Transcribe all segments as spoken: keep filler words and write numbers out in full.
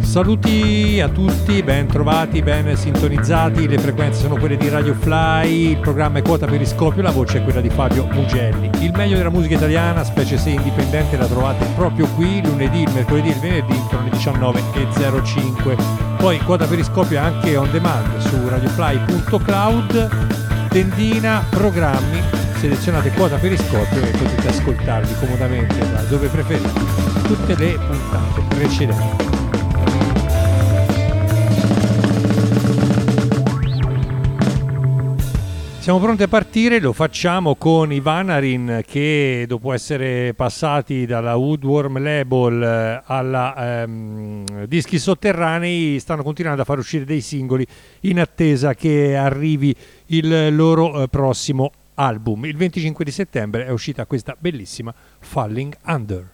Saluti a tutti, ben trovati, ben sintonizzati, le frequenze sono quelle di Radio Fly, il programma è Quota Periscopio, la voce è quella di Fabio Mugelli. Il meglio della musica italiana, specie se indipendente, la trovate proprio qui, lunedì, il mercoledì e il venerdì, intorno alle diciannove e zero cinque. Poi Quota Periscopio è anche on demand su radiofly punto cloud, tendina, programmi, selezionate Quota Periscopio e potete ascoltarvi comodamente da dove preferite tutte le puntate precedenti. Siamo pronti a partire, lo facciamo con i Vanarin che dopo essere passati dalla Woodworm Label alla ehm, Dischi Sotterranei stanno continuando a far uscire dei singoli in attesa che arrivi il loro eh, prossimo album. Il venticinque di settembre è uscita questa bellissima Falling Under.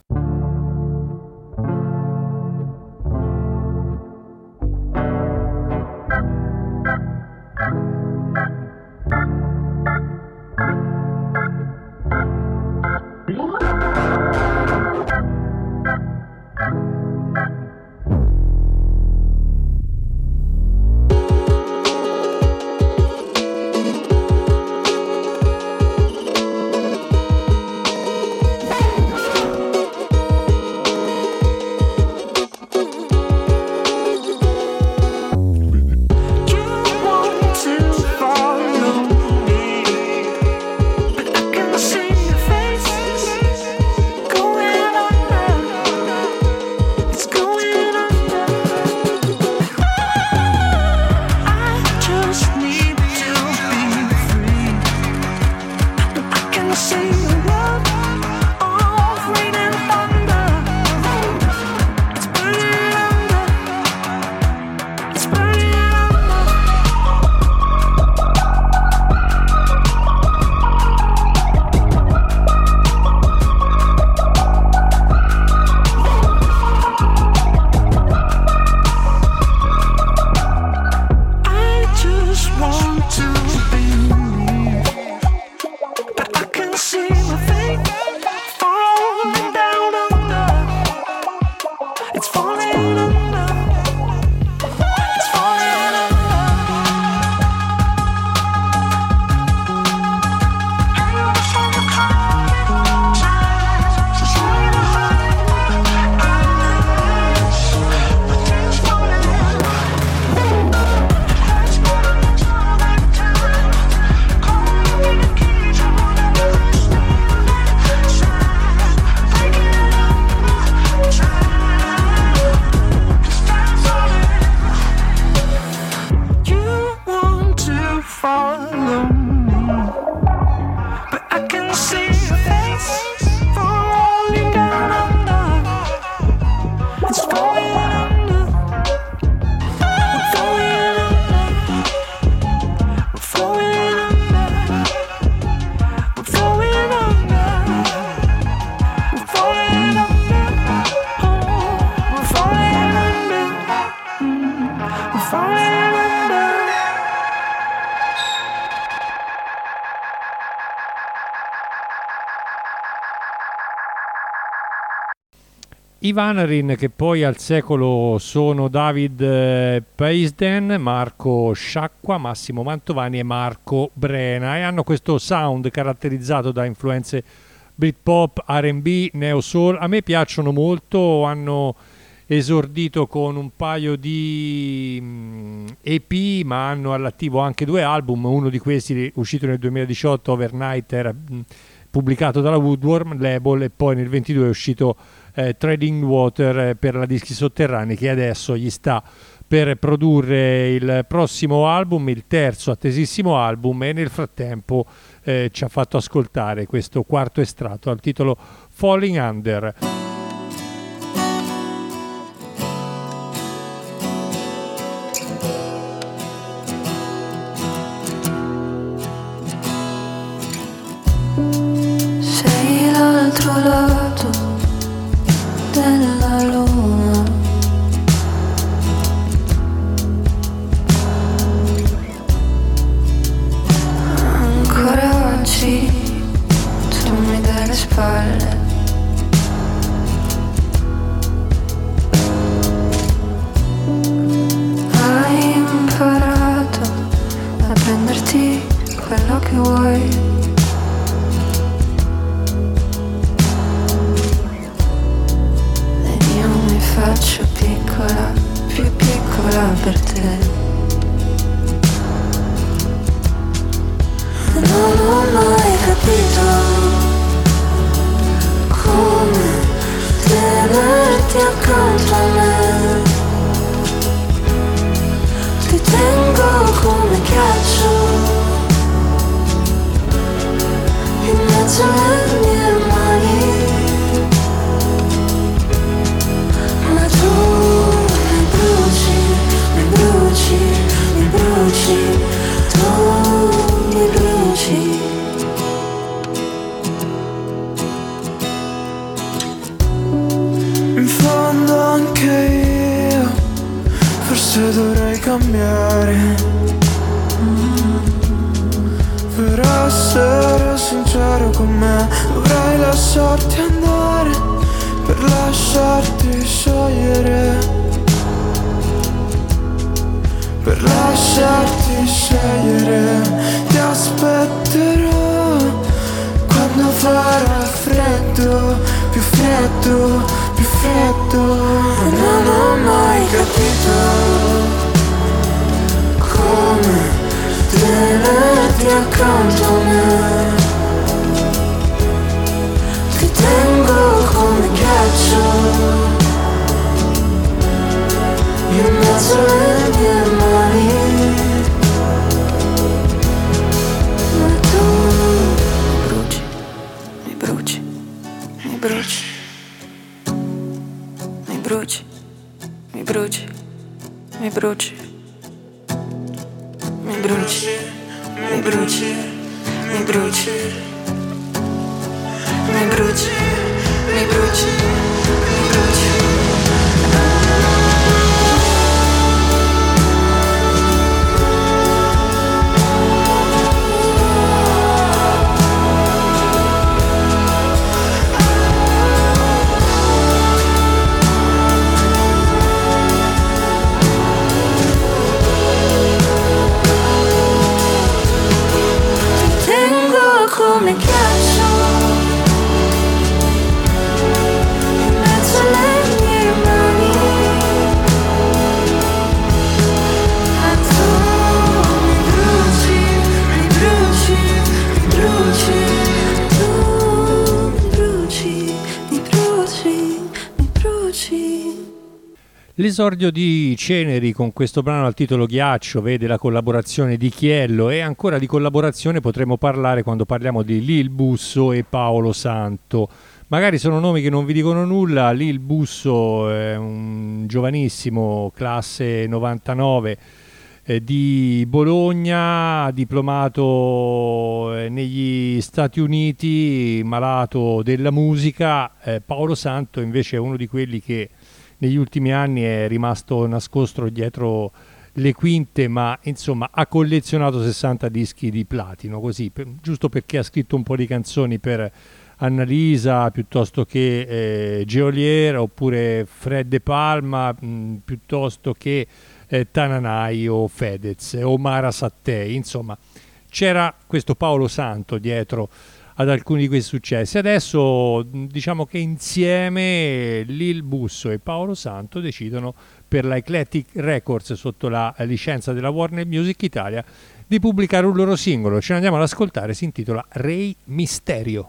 I Vanarin, che poi al secolo sono David eh, Paisden, Marco Sciacqua, Massimo Mantovani e Marco Brena, e hanno questo sound caratterizzato da influenze Britpop, R and B, Neo Soul. A me piacciono molto, hanno esordito con un paio di mh, E P, ma hanno all'attivo anche due album. Uno di questi, uscito nel duemiladiciotto, Overnight, era mh, pubblicato dalla Woodworm Label, e poi nel ventidue è uscito eh, Treading Water eh, per la Dischi Sotterranei, che adesso gli sta per produrre il prossimo album, il terzo attesissimo album, e nel frattempo eh, ci ha fatto ascoltare questo quarto estratto al titolo Falling Under. Sei l'altro lato della luna, ancora oggi tu mi dai le spalle, mezzo alle mie mani. Ma tu mi bruci, mi bruci, mi bruci, tu mi bruci. In fondo anche io forse dovrei cambiare. Per essere sincero con me dovrei lasciarti andare, per lasciarti scegliere, per lasciarti scegliere. Ti aspetterò quando farà freddo, più freddo, più freddo. Non ho mai capito come tenerti accanto a me. Ti tengo come ghiaccio in mezzo alle mie mani. Ma tu mi bruci, mi bruci, mi bruci, mi bruci, mi bruci, mi bruci, mi bruci, mi bruci, mi bruci, mi bruci, mi bruci. Come ghiaccio in mezzo alle mie mani. Ma tu mi bruci, mi bruci, mi bruci. Tu mi bruci, mi bruci, mi bruci. L'esordio di Ceneri con questo brano al titolo Ghiaccio vede la collaborazione di Chiello, e ancora di collaborazione potremo parlare quando parliamo di Lil Busso e Paolo Santo. Magari sono nomi che non vi dicono nulla. Lil Busso è un giovanissimo, classe novantanove, eh, di Bologna, diplomato eh, negli Stati Uniti, malato della musica. Eh, Paolo Santo invece è uno di quelli che negli ultimi anni è rimasto nascosto dietro le quinte, ma insomma ha collezionato sessanta dischi di platino, così, per, giusto perché ha scritto un po' di canzoni per Annalisa, piuttosto che eh, Geolier, oppure Fred De Palma, mh, piuttosto che eh, Tananai o Fedez o Mara Sattei. Insomma, c'era questo Paolo Santo dietro ad alcuni di questi successi. Adesso diciamo che insieme Lil Busso e Paolo Santo decidono, per la Eclectic Records, sotto la licenza della Warner Music Italia, di pubblicare un loro singolo. Ce ne andiamo ad ascoltare, si intitola Re Mysterio.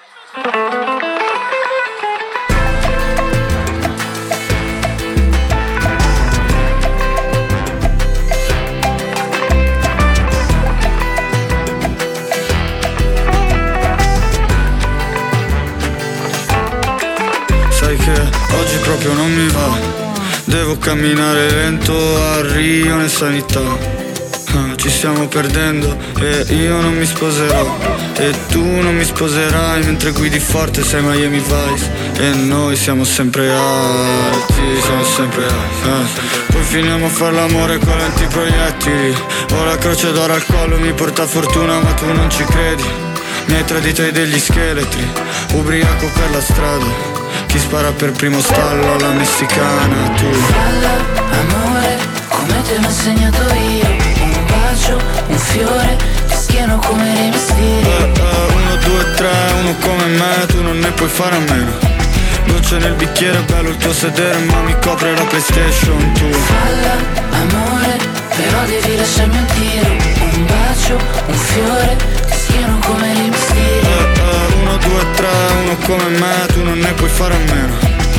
Oggi proprio non mi va, devo camminare lento a Rio in sanità. ah, Ci stiamo perdendo e io non mi sposerò, e tu non mi sposerai, mentre guidi forte sei Miami Vice e noi siamo sempre alti, siamo sempre alti. eh. Poi finiamo a fare l'amore con lenti proiettili, ho la croce d'oro al collo, mi porta fortuna ma tu non ci credi. Mi hai tradito, hai degli scheletri, ubriaco per la strada. Chi spara per primo stallo alla messicana, tu. Falla, amore, come te l'ho insegnato io. Un bacio, un fiore, ti schieno come Re Mysterio. eh, eh, Uno, due, tre, uno come me, tu non ne puoi fare a meno. Gocce nel bicchiere, bello il tuo sedere, ma mi copre la PlayStation, tu. Falla, amore, però devi lasciarmi un tiro. Un bacio, un fiore, ti schieno come Re Mysterio. eh, eh, Uno, due, tre, uno come me, tu non ne puoi fare a meno.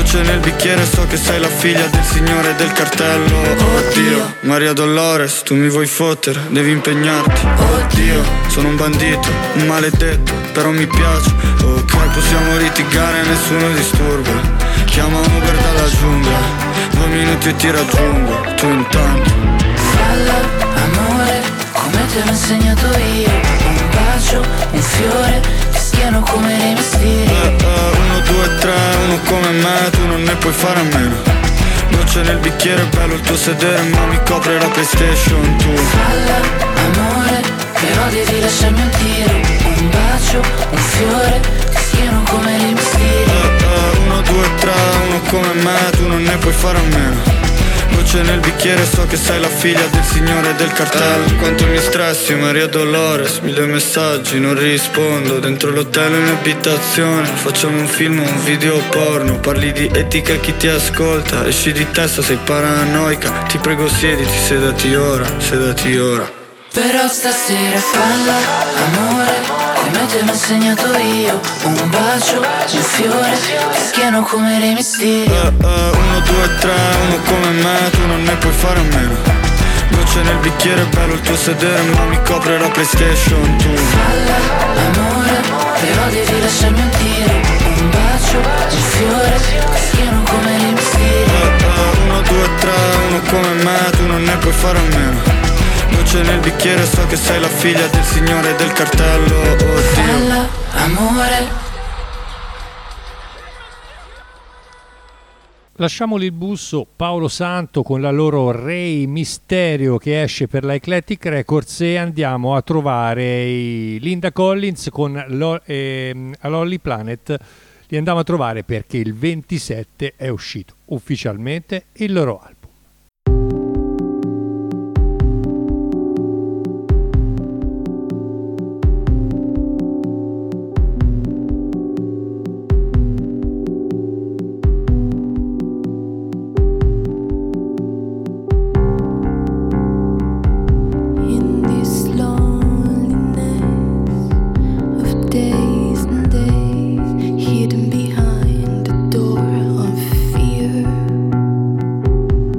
Gocce nel bicchiere, so che sei la figlia del signore del cartello. Oddio, Maria Dolores, tu mi vuoi fottere, devi impegnarti. Oddio, sono un bandito, un maledetto, però mi piace. Ok, possiamo litigare, nessuno disturba. Chiama un Uber dalla giungla, due minuti e ti raggiungo. Tu intanto Falla, amore, come te l'ho insegnato io. Un bacio, un fiore, ti schieno come dei mestieri. eh, eh, Uno, due, tre, uno come me, tu non ne puoi fare a meno. Gocce nel bicchiere, bello il tuo sedere, ma mi copre la PlayStation. Tu Falla, amore, però devi lasciarmi un tiro. Un bacio, un fiore, ti schieno come dei mestieri. eh, eh, Uno, due, tre, uno come me, tu non ne puoi fare a meno. Gocce nel bicchiere, so che sei la figlia del signore del cartello. Quanto mi stressi, Maria Dolores, mille messaggi, non rispondo. Dentro l'hotel in abitazione, facciamo un film o un video porno. Parli di etica a chi ti ascolta, esci di testa, sei paranoica. Ti prego siediti, sedati ora, sedati ora. Però stasera falla, amore, come te l'ho insegnato io. Un bacio, un fiore, ti schieno come dei mestieri. eh, eh, Uno, due, tre, uno come me, tu non ne puoi fare a meno. Gocce nel bicchiere, bello il tuo sedere, ma mi copre la PlayStation. Tu Falla, amore, però devi lasciarmi un tiro. Un bacio, un fiore, ti schieno come dei mestieri. eh, eh, Uno, due, tre, uno come me, tu non ne puoi fare a meno. Gocce nel bicchiere, so che sei la figlia del signore del cartello. Oddio. Falla, amore. Lasciamoli il busso, Paolo Santo con la loro Ray Mysterio che esce per la Eclectic Records, e andiamo a trovare i Linda Collins con Lo, ehm, a Lonely Planet. Li andiamo a trovare perché il ventisette è uscito ufficialmente il loro album. In this loneliness of days and days, hidden behind the door of fear,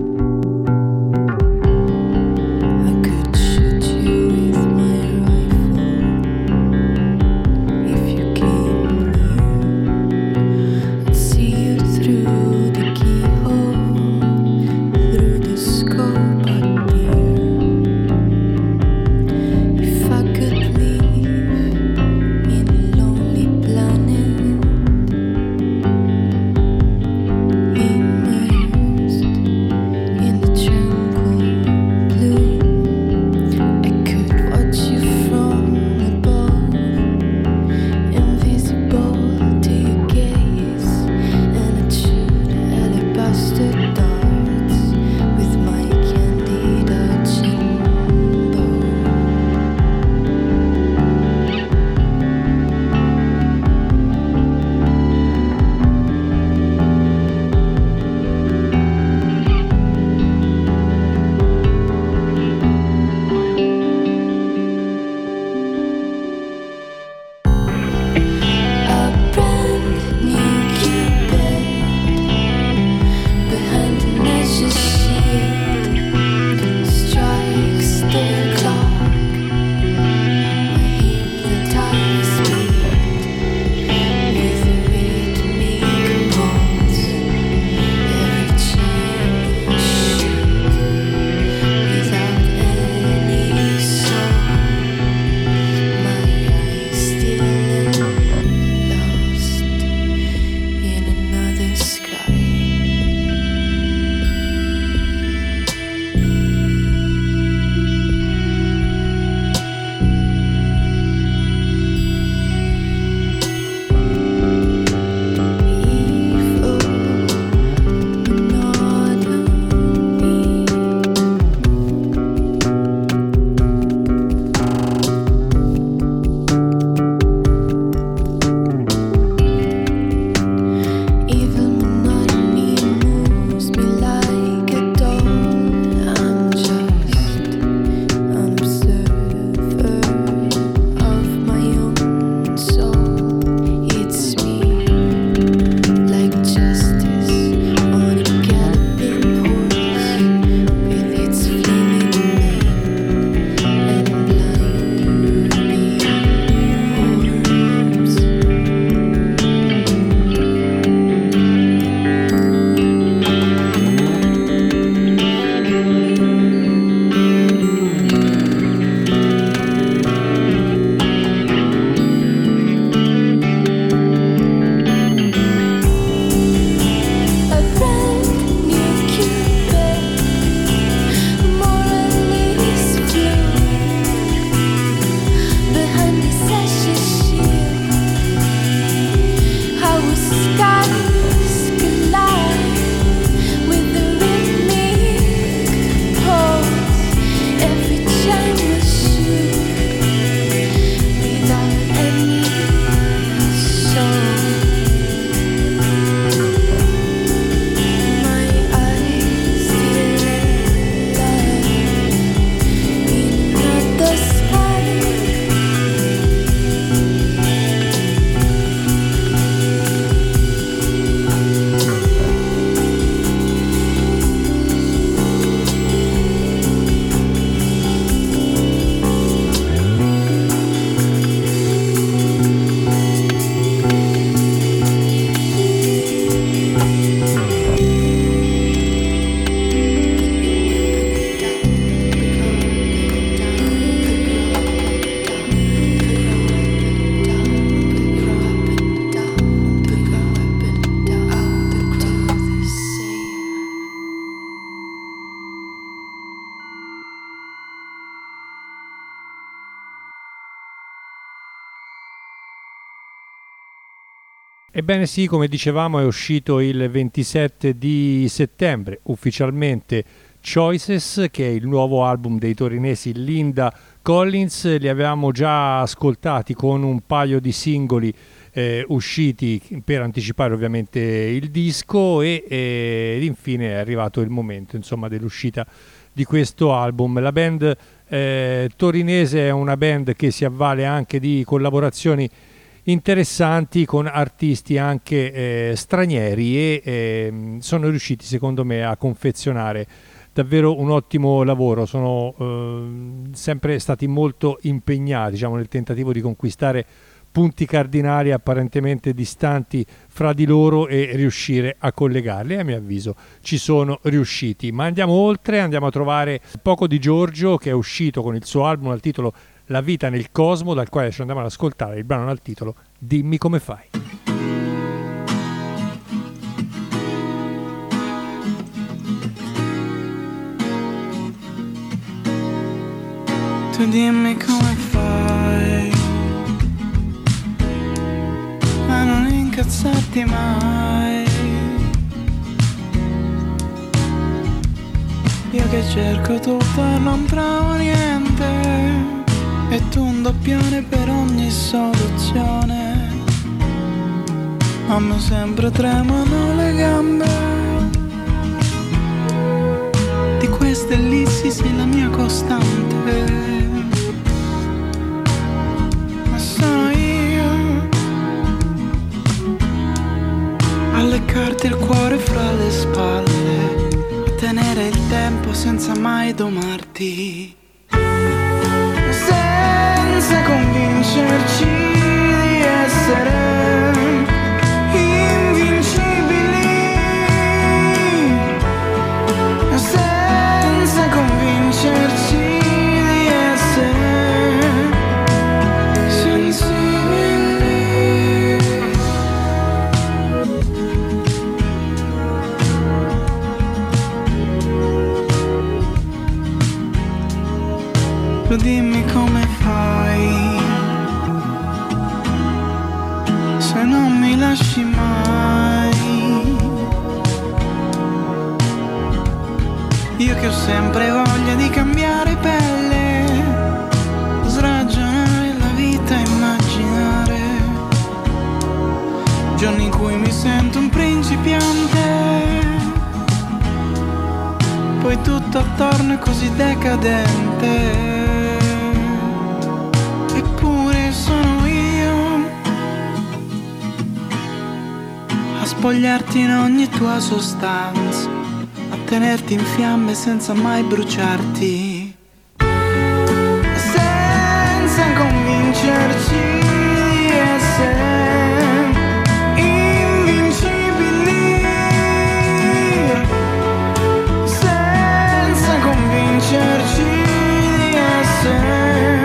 Ebbene sì, come dicevamo è uscito il ventisette di settembre ufficialmente Choices, che è il nuovo album dei torinesi Linda Collins. Li avevamo già ascoltati con un paio di singoli eh, usciti per anticipare ovviamente il disco e, e infine è arrivato il momento, insomma, dell'uscita di questo album. La band eh, torinese è una band che si avvale anche di collaborazioni interessanti con artisti anche eh, stranieri e eh, sono riusciti secondo me a confezionare davvero un ottimo lavoro. Sono eh, sempre stati molto impegnati, diciamo, nel tentativo di conquistare punti cardinali apparentemente distanti fra di loro e riuscire a collegarli. A mio avviso ci sono riusciti. Ma andiamo oltre, andiamo a trovare Poco di Giorgio, che è uscito con il suo album al titolo La vita nel cosmo, dal quale ci andiamo ad ascoltare il brano dal titolo Dimmi come fai. Tu dimmi come fai a non incazzarti mai. Io che cerco tutto e non trovo niente, e tu un doppione per ogni soluzione. A me sempre tremano le gambe. Di queste ellissi sei la mia costante. Ma sono io a leccarti il cuore fra le spalle, a tenere il tempo senza mai domarti, senza convincerci di essere invincibili, senza convincerci di essere sensibili. Tu dimmi come fai se non mi lasci mai. Io che ho sempre voglia di cambiare pelle, sragionare la vita, immaginare giorni in cui mi sento un principiante, poi tutto attorno è così decadente. Eppure sono io a spogliarti in ogni tua sostanza, a tenerti in fiamme senza mai bruciarti, senza convincerci di essere invincibili, senza convincerci di essere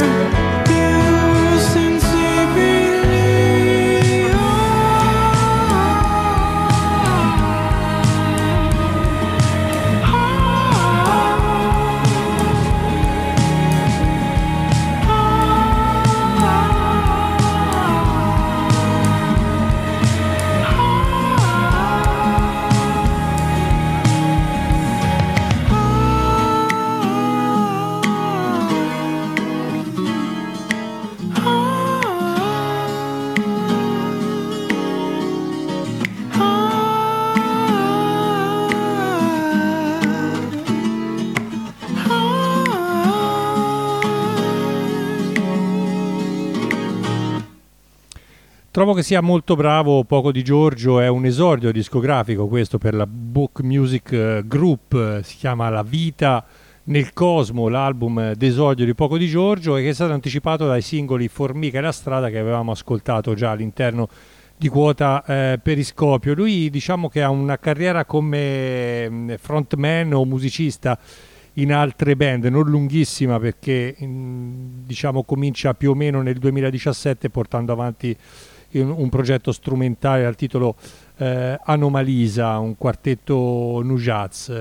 Trovo che sia molto bravo Poco di Giorgio, è un esordio discografico questo per la Book Music Group, si chiama La vita nel cosmo, l'album d'esordio di Poco di Giorgio, e che è stato anticipato dai singoli Formica e La strada che avevamo ascoltato già all'interno di Quota eh, Periscopio. Lui diciamo che ha una carriera come frontman o musicista in altre band, non lunghissima perché in, diciamo comincia più o meno nel duemiladiciassette portando avanti un progetto strumentale dal titolo eh, Anomalisa, un quartetto nu jazz.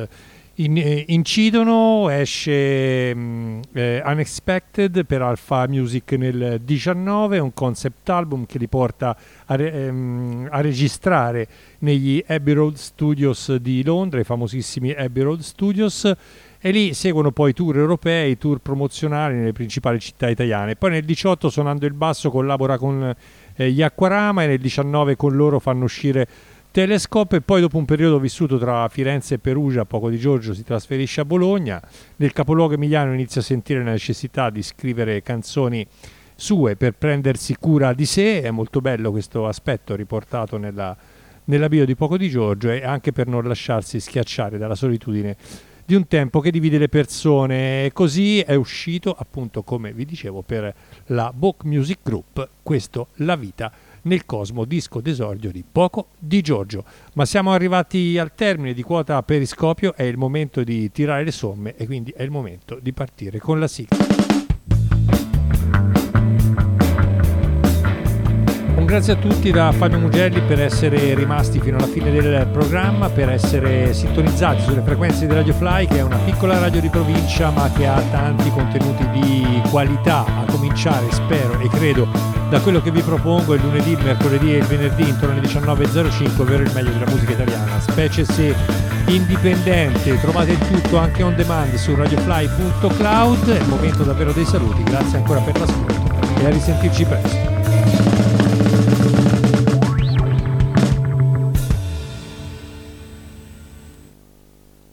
In, eh, incidono, esce mh, eh, Unexpected per Alpha Music nel diciannove, un concept album che li porta a, re, ehm, a registrare negli Abbey Road Studios di Londra, i famosissimi Abbey Road Studios, e lì seguono poi tour europei, tour promozionali nelle principali città italiane. Poi nel diciotto, suonando il basso, collabora con eh, gli Acquarama, e nel diciannove con loro fanno uscire Telescope, e poi dopo un periodo vissuto tra Firenze e Perugia, Poco di Giorgio si trasferisce a Bologna. Nel capoluogo emiliano inizia a sentire la necessità di scrivere canzoni sue per prendersi cura di sé. È molto bello questo aspetto riportato nella, nella bio di Poco di Giorgio, e anche per non lasciarsi schiacciare dalla solitudine di un tempo che divide le persone. E così è uscito, appunto, come vi dicevo, per la Book Music Group, questo La Vita nel Cosmo, disco d'esordio di Poco di Giorgio. Ma siamo arrivati al termine di quota Periscopio, è il momento di tirare le somme, e quindi è il momento di partire con la sigla. Un grazie a tutti da Fabio Mugelli per essere rimasti fino alla fine del programma, per essere sintonizzati sulle frequenze di Radio Fly, che è una piccola radio di provincia ma che ha tanti contenuti di qualità, a cominciare, spero e credo, da quello che vi propongo il lunedì, il mercoledì e il venerdì intorno alle diciannove e zero cinque, ovvero il meglio della musica italiana, specie se indipendente. Trovate il tutto anche on demand su radiofly punto cloud. È il momento davvero dei saluti, grazie ancora per l'ascolto e a risentirci presto.